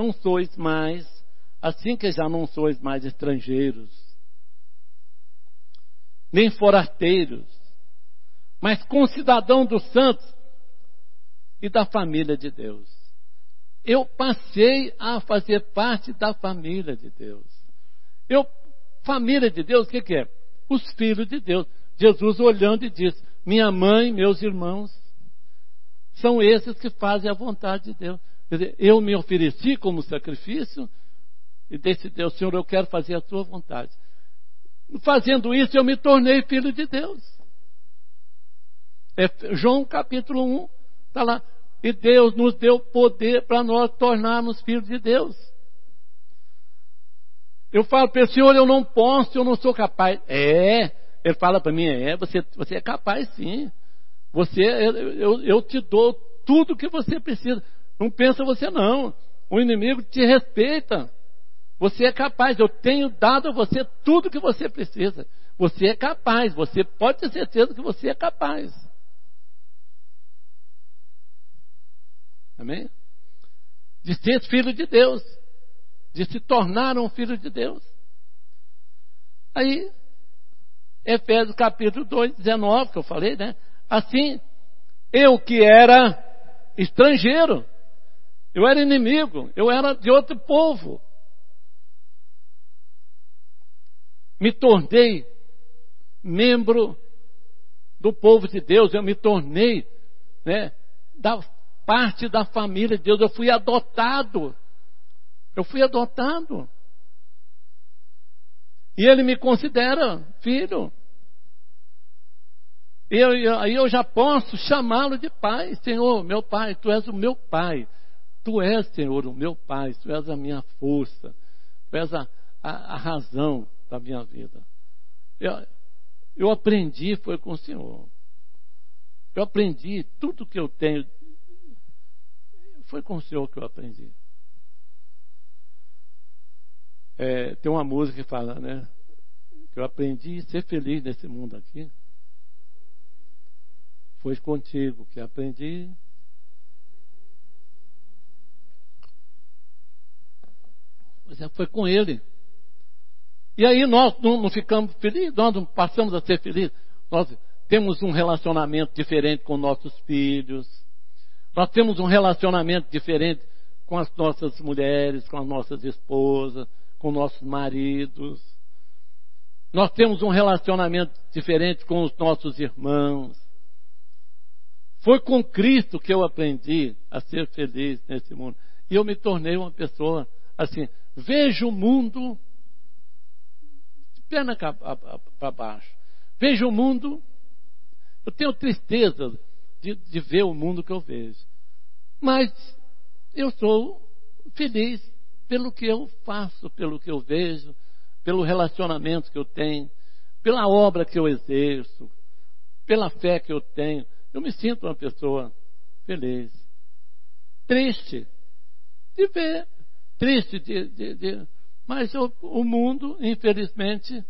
mais estrangeiros, nem forasteiros, mas concidadão dos santos e da família de Deus. Eu passei a fazer parte da família de Deus. Família de Deus, o que é? Os filhos de Deus. Jesus olhando e disse: minha mãe, meus irmãos, são esses que fazem a vontade de Deus. Quer dizer, eu me ofereci como sacrifício e disse: Deus, Senhor, eu quero fazer a tua vontade. Fazendo isso, eu me tornei filho de Deus. João capítulo 1, está lá. E Deus nos deu poder para nós tornarmos filhos de Deus. Eu falo para ele: Senhor, eu não posso, eu não sou capaz. Ele fala para mim: você é capaz sim. Eu te dou tudo que você precisa. Não pensa você não. O inimigo te respeita. Você é capaz. Eu tenho dado a você tudo que você precisa. Você é capaz. Você pode ter certeza que você é capaz. Amém? De ser filho de Deus. De se tornar um filho de Deus. Aí, Efésios capítulo 2, 19, que eu falei, né? Assim, eu que era estrangeiro, eu era inimigo, eu era de outro povo, me tornei membro do povo de Deus, eu me tornei, né, da parte da família de Deus, eu fui adotado. E Ele me considera filho. Aí eu já posso chamá-lo de pai. Senhor, meu pai, tu és o meu pai. Tu és, Senhor, o meu pai. Tu és a minha força. Tu és a razão da minha vida. Eu aprendi, foi com o Senhor. Eu aprendi tudo que eu tenho. Foi com o Senhor que eu aprendi. Tem uma música que fala, né? Que eu aprendi a ser feliz nesse mundo aqui. Foi contigo que aprendi. Foi com Ele. E aí nós não ficamos felizes, nós não passamos a ser felizes. Nós temos um relacionamento diferente com nossos filhos. Nós temos um relacionamento diferente com as nossas mulheres, com as nossas esposas, com nossos maridos. Nós temos um relacionamento diferente com os nossos irmãos. Foi com Cristo que eu aprendi a ser feliz nesse mundo. E eu me tornei uma pessoa assim, vejo o mundo de perna para baixo. Vejo o mundo, eu tenho tristeza de ver o mundo que eu vejo. Mas eu sou feliz pelo que eu faço, pelo que eu vejo, pelo relacionamento que eu tenho, pela obra que eu exerço, pela fé que eu tenho. Eu me sinto uma pessoa feliz. Triste de ver, triste mas o mundo, infelizmente,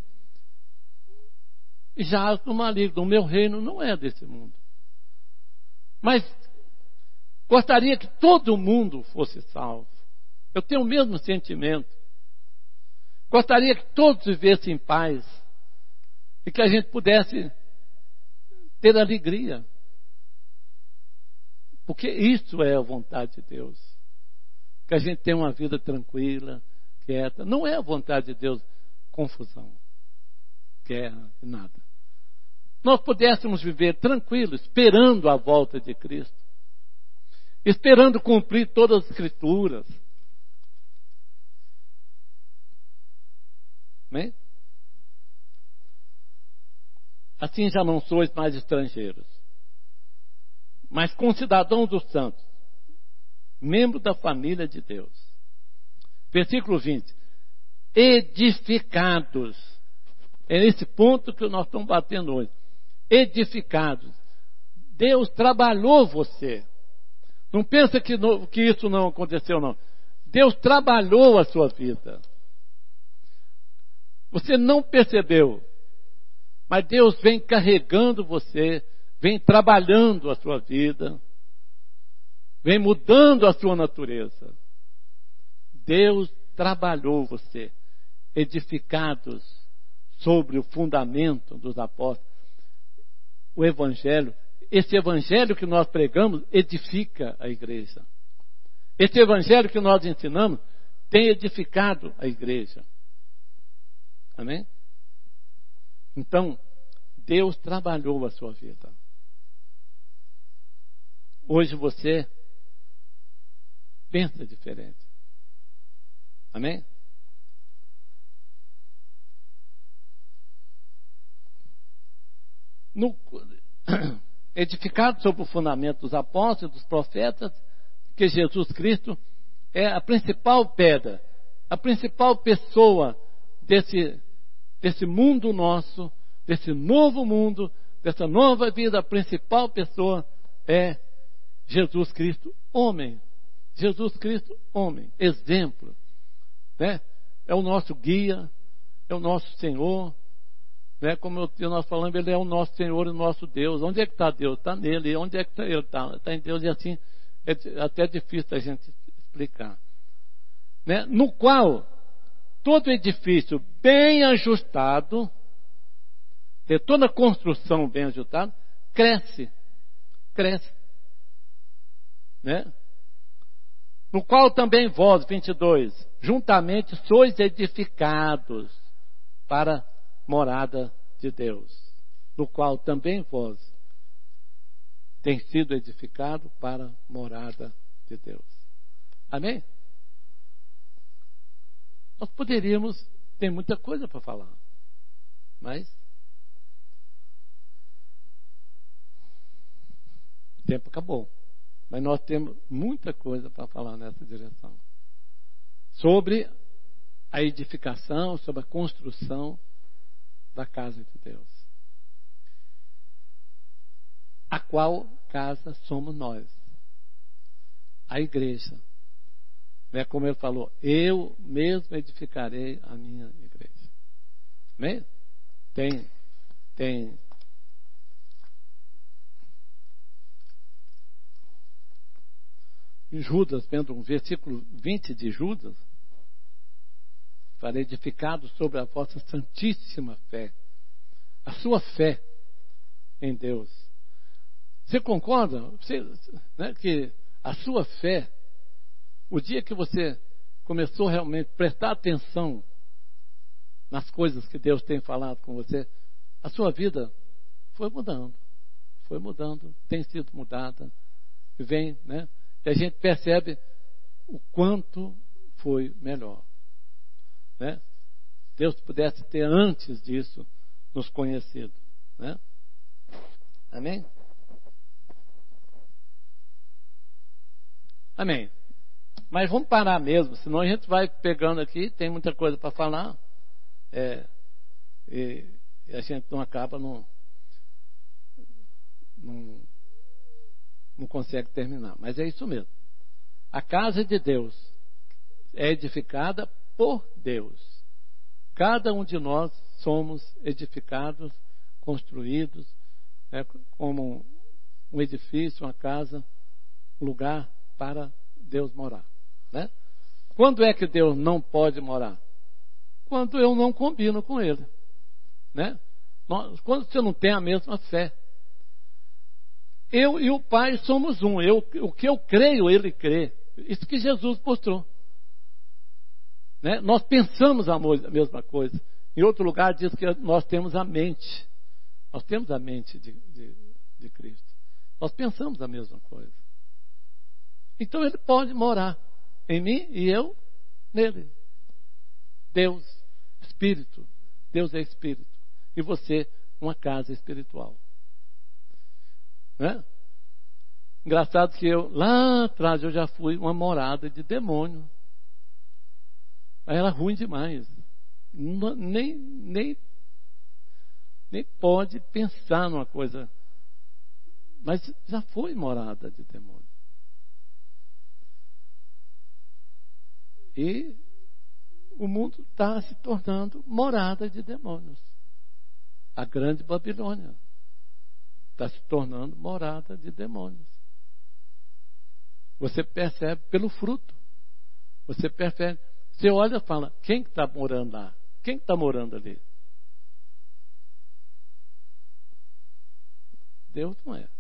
jaz no maligno. O meu reino não é desse mundo. Mas gostaria que todo mundo fosse salvo. Eu tenho o mesmo sentimento. Gostaria que todos vivessem em paz e que a gente pudesse ter alegria. Porque isso é a vontade de Deus. Que a gente tenha uma vida tranquila, quieta. Não é a vontade de Deus confusão, guerra, nada. Nós pudéssemos viver tranquilos, esperando a volta de Cristo. Esperando cumprir todas as Escrituras. Amém? Assim já não sois mais estrangeiros, mas concidadãos dos santos, membro da família de Deus. Versículo 20. Edificados. É nesse ponto que nós estamos batendo hoje. Edificados. Deus trabalhou você. Não pensa que isso não aconteceu, não. Deus trabalhou a sua vida. Você não percebeu, mas Deus vem carregando você, vem trabalhando a sua vida, vem mudando a sua natureza. Deus trabalhou você. Edificados sobre o fundamento dos apóstolos. O Evangelho, esse Evangelho que nós pregamos, edifica a igreja. Esse Evangelho que nós ensinamos tem edificado a igreja. Amém? Então, Deus trabalhou a sua vida. Hoje você pensa diferente. Amém? Edificado sobre o fundamento dos apóstolos, dos profetas, que Jesus Cristo é a principal pedra, a principal pessoa desse mundo nosso, desse novo mundo, dessa nova vida. A principal pessoa é Jesus Cristo, homem. Jesus Cristo, homem, exemplo, né? É o nosso guia, é o nosso Senhor, né? Como nós falamos, Ele é o nosso Senhor e o nosso Deus. Onde é que está Deus? Está nele. Onde é que Ele está? Está em Deus. E assim é até difícil a gente explicar, né? No qual todo edifício bem ajustado, toda construção bem ajustada, cresce, né? No qual também vós, 22, juntamente sois edificados para morada de Deus. No qual também vós tem sido edificado para morada de Deus. Amém? Nós poderíamos, tem muita coisa para falar, mas o tempo acabou. Mas nós temos muita coisa para falar nessa direção. Sobre a edificação, sobre a construção da casa de Deus. A qual casa somos nós? A igreja. É como ele falou, eu mesmo edificarei a minha igreja. Amém? Tem em Judas, vendo um versículo 20 de Judas, para edificado sobre a vossa santíssima fé, a sua fé em Deus. Você concorda? Né, que a sua fé, o dia que você começou realmente a prestar atenção nas coisas que Deus tem falado com você, a sua vida foi mudando, tem sido mudada, e vem, né? E a gente percebe o quanto foi melhor, né? Deus pudesse ter antes disso nos conhecido, né? Amém? Amém. Mas vamos parar mesmo, senão a gente vai pegando aqui, tem muita coisa para falar, e a gente não acaba, não consegue terminar. Mas é isso mesmo. A casa de Deus é edificada por Deus. Cada um de nós somos edificados, construídos, como um edifício, uma casa, um lugar para Deus morar, né? Quando é que Deus não pode morar? Quando eu não combino com Ele, né? Quando você não tem a mesma fé. Eu e o Pai somos um. O que eu creio, Ele crê. Isso que Jesus mostrou, né? Nós pensamos a mesma coisa. Em outro lugar diz que nós temos a mente. Nós temos a mente de Cristo. Nós pensamos a mesma coisa. Então Ele pode morar em mim e eu nele. Deus, Espírito. Deus é Espírito. E você, uma casa espiritual. Né? Engraçado que lá atrás, eu já fui uma morada de demônio. Era ruim demais. Nem pode pensar numa coisa. Mas já foi morada de demônio. E o mundo está se tornando morada de demônios. A grande Babilônia está se tornando morada de demônios. Você percebe pelo fruto. Você percebe. Você olha e fala, quem está morando lá? Quem está morando ali? Deus não é.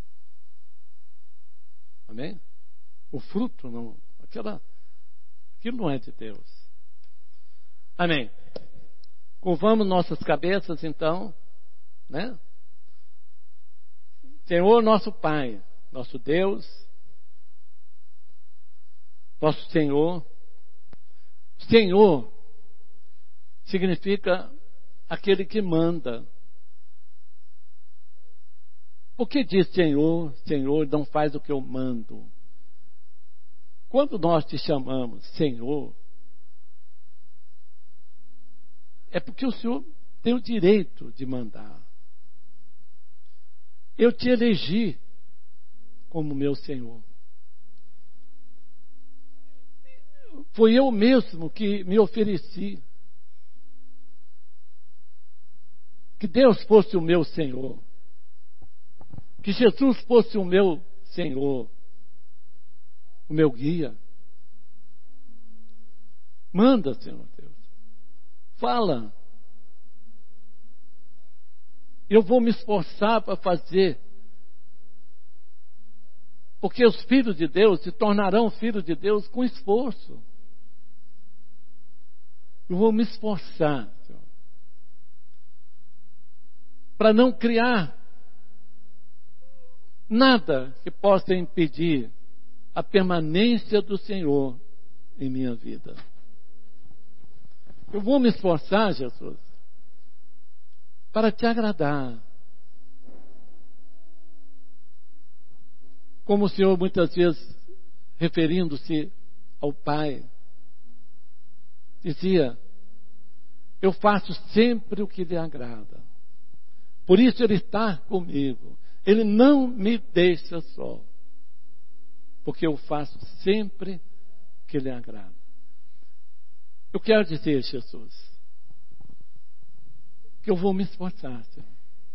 Amém? O fruto não, aquilo não é de Deus. Amém. Curvamos nossas cabeças então, né? Senhor nosso Pai, nosso Deus, nosso Senhor. Senhor significa aquele que manda. Por que diz Senhor, Senhor, não faz o que eu mando? Quando nós te chamamos Senhor, é porque o Senhor tem o direito de mandar. Eu te elegi como meu Senhor. Foi eu mesmo que me ofereci. Que Deus fosse o meu Senhor. Que Jesus fosse o meu Senhor. O meu guia. Manda, Senhor Deus. Fala. Eu vou me esforçar para fazer. Porque os filhos de Deus se tornarão filhos de Deus com esforço. Eu vou me esforçar, Senhor, para não criar nada que possa impedir a permanência do Senhor em minha vida. Eu vou me esforçar, Jesus, para te agradar. Como o Senhor muitas vezes, referindo-se ao Pai, dizia: eu faço sempre o que lhe agrada. Por isso Ele está comigo. Ele não me deixa só. Porque eu faço sempre o que lhe agrada. Eu quero dizer, Jesus, que eu vou me esforçar, Senhor,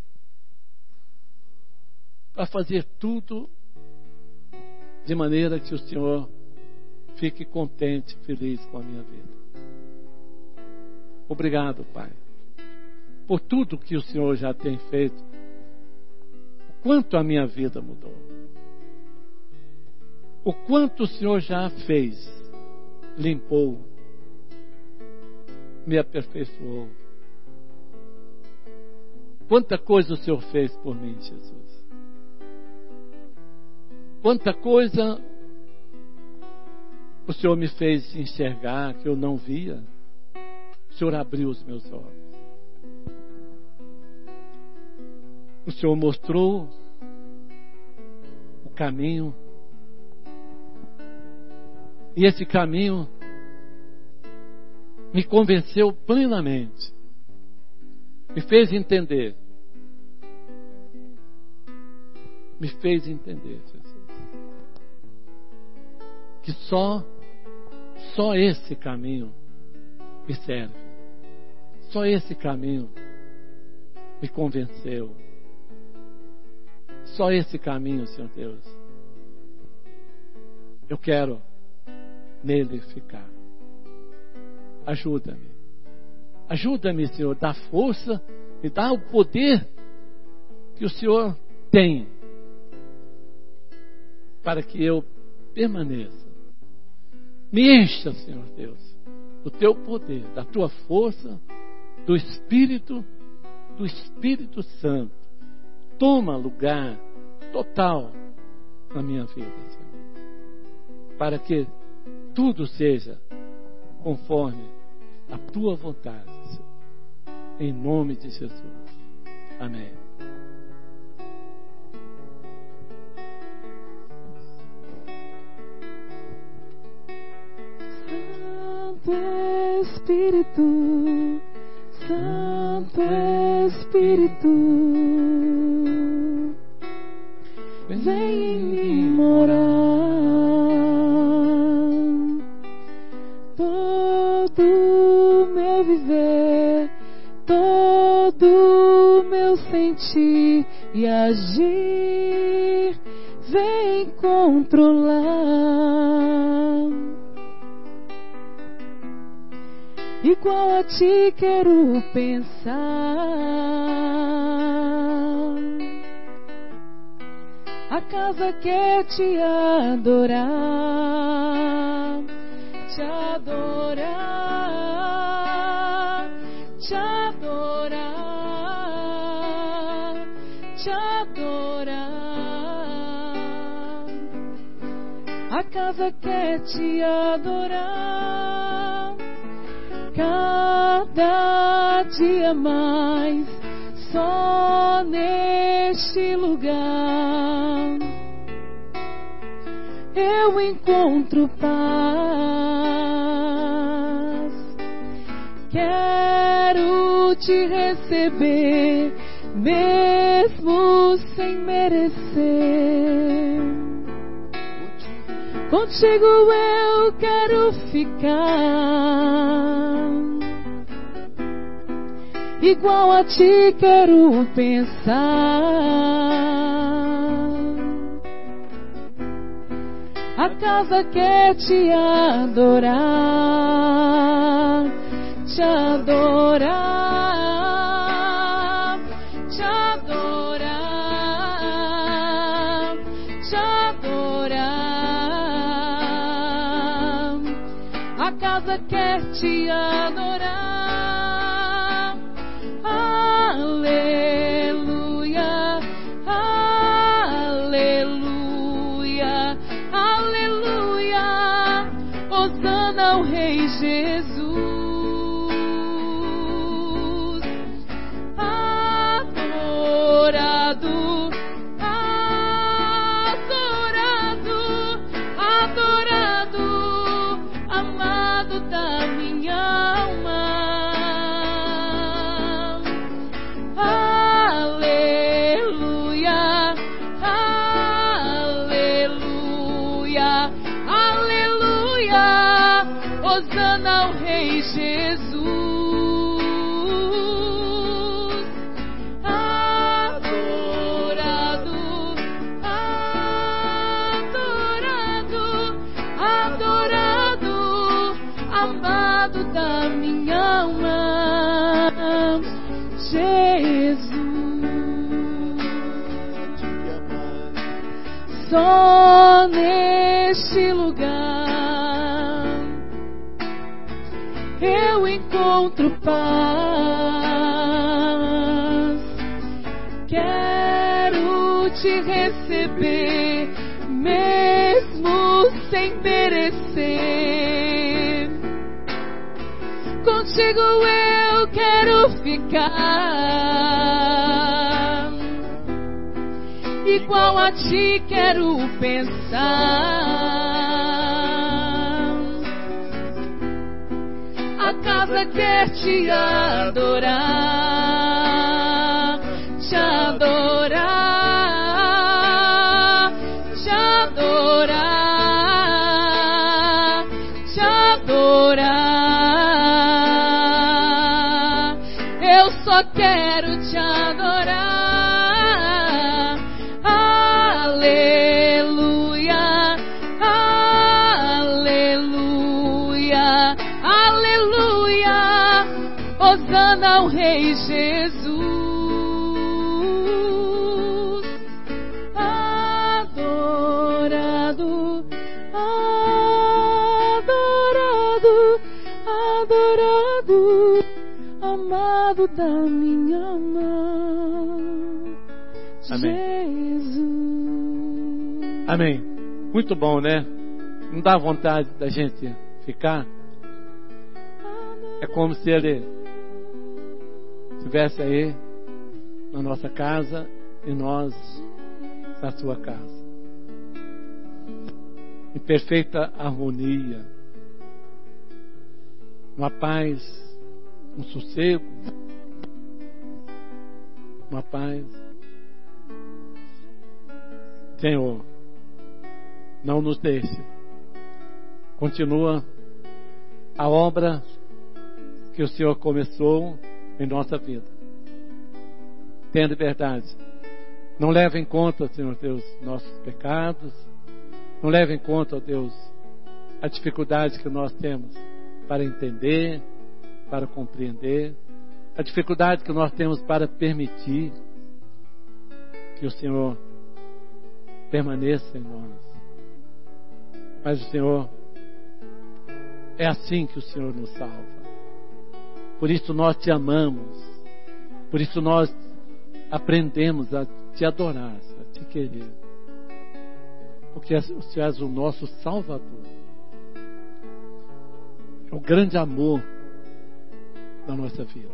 para fazer tudo de maneira que o Senhor fique contente, feliz com a minha vida. Obrigado, Pai, por tudo que o Senhor já tem feito. O quanto a minha vida mudou. O quanto o Senhor já fez, limpou, me aperfeiçoou. Quanta coisa o Senhor fez por mim, Jesus. Quanta coisa o Senhor me fez enxergar que eu não via. O Senhor abriu os meus olhos. O Senhor mostrou o caminho. E esse caminho me convenceu plenamente. Me fez entender. Me fez entender, Jesus, que só esse caminho me serve. Só esse caminho me convenceu. Só esse caminho, Senhor Deus, eu quero nele ficar. Ajuda-me. Ajuda-me, Senhor, dá força e dá o poder que o Senhor tem para que eu permaneça. Me encha, Senhor Deus, do teu poder, da tua força, do Espírito Santo. Toma lugar total na minha vida, Senhor, para que tudo seja conforme a tua vontade, Senhor. Em nome de Jesus. Amém. Santo Espírito, Santo Espírito, vem em mim morar. Todo meu viver, todo meu sentir e agir, vem controlar. Igual a ti quero pensar, casa quer te adorar, te adorar, te adorar, te adorar. A casa quer te adorar, cada dia mais, só neste lugar eu encontro paz. Quero te receber, mesmo sem merecer. Contigo eu quero ficar, igual a ti quero pensar. A casa quer te adorar, te adorar, te adorar, te adorar. A casa quer te adorar. Aleluia, aleluia, aleluia. Hosana ao Rei Jesus. Adorado, adorado, adorado, amado da minha alma. Aleluia, aleluia, aleluia. Hosana ao Rei Jesus. Adorado, adorado, adorado, amado da minha alma, Jesus. Só neste lugar eu encontro paz. Quero te receber, mesmo sem merecer. Contigo eu quero ficar, igual a ti quero pensar. A casa quer te adorar, te adorar, te adorar, te adorar. Eu só quero te adorar. Aleluia, aleluia, aleluia. Hosana ao Rei Jesus. Adorado, adorado, adorado, amado da minha alma, Jesus. Amém. Muito bom, né? Não dá vontade da gente ficar? É como se Ele estivesse aí na nossa casa e nós na sua casa, em perfeita harmonia, uma paz, um sossego, uma paz. Senhor, não nos deixe. Continua a obra que o Senhor começou em nossa vida. Tenha liberdade. Não leve em conta, Senhor Deus, nossos pecados. Não leve em conta, ó Deus, a dificuldade que nós temos para entender, para compreender, a dificuldade que nós temos para permitir que o Senhor permaneça em nós. Mas o Senhor, é assim que o Senhor nos salva. Por isso nós te amamos. Por isso nós aprendemos a te adorar, a te querer. Porque o Senhor és o nosso Salvador. É o grande amor da nossa vida.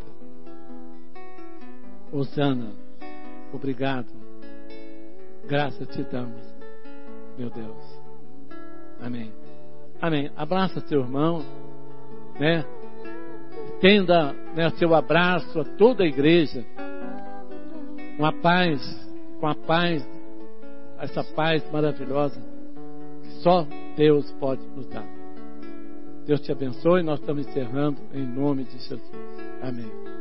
Hosana, obrigado. Graças te damos, meu Deus. Amém. Amém. Abraça teu irmão, né? Estenda, né, seu abraço a toda a igreja. Com a paz, essa paz maravilhosa que só Deus pode nos dar. Deus te abençoe. Nós estamos encerrando em nome de Jesus. Amém.